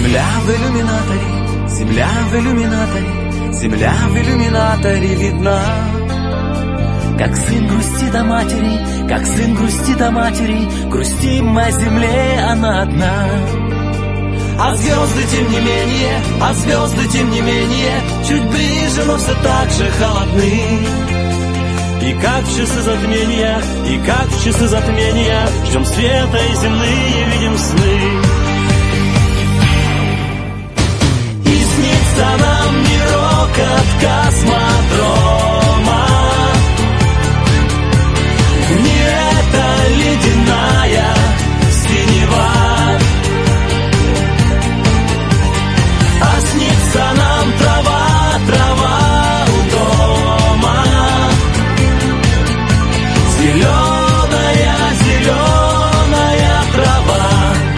Земля в иллюминаторе, земля в иллюминаторе, земля в иллюминаторе видна. Как сын грустит о матери, как сын грустит о матери, грустим мы о земле, она одна. А звезды тем не менее, а звезды тем не менее, чуть ближе, но все так же холодны. И как в часы затмения, и как в часы затмения, ждем света и земные видим сны. И снится нам не рокот космодрома, не эта ледяная синева, а снится нам трава, трава у дома, зеленая, зеленая трава.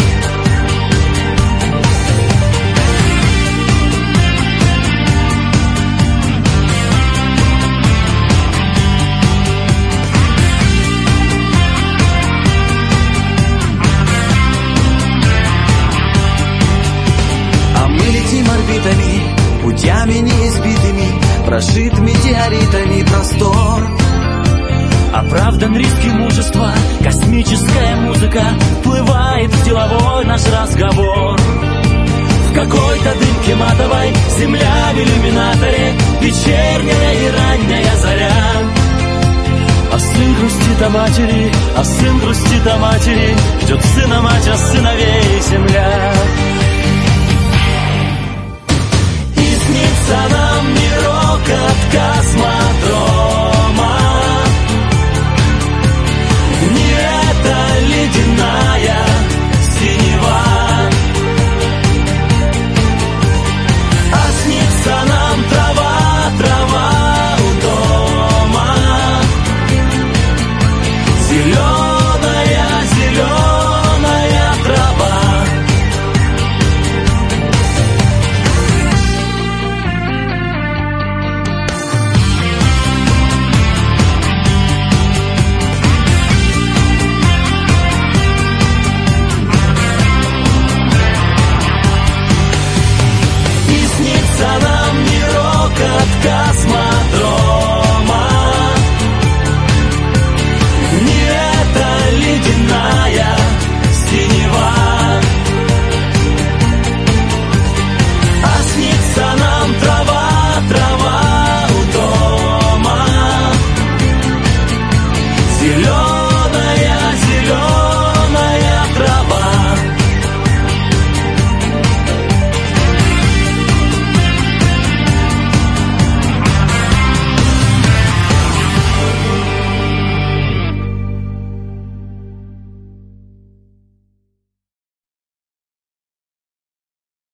Орбитами, путями неизбитыми, прошит метеоритами простор. Оправдан риски мужества, космическая музыка вплывает в деловой наш разговор. В какой-то дымке матовой земля в иллюминаторе, вечерняя и ранняя заря. А сын грустит о матери, а сын грустит о матери, ждет сына мать, а сыновей земля.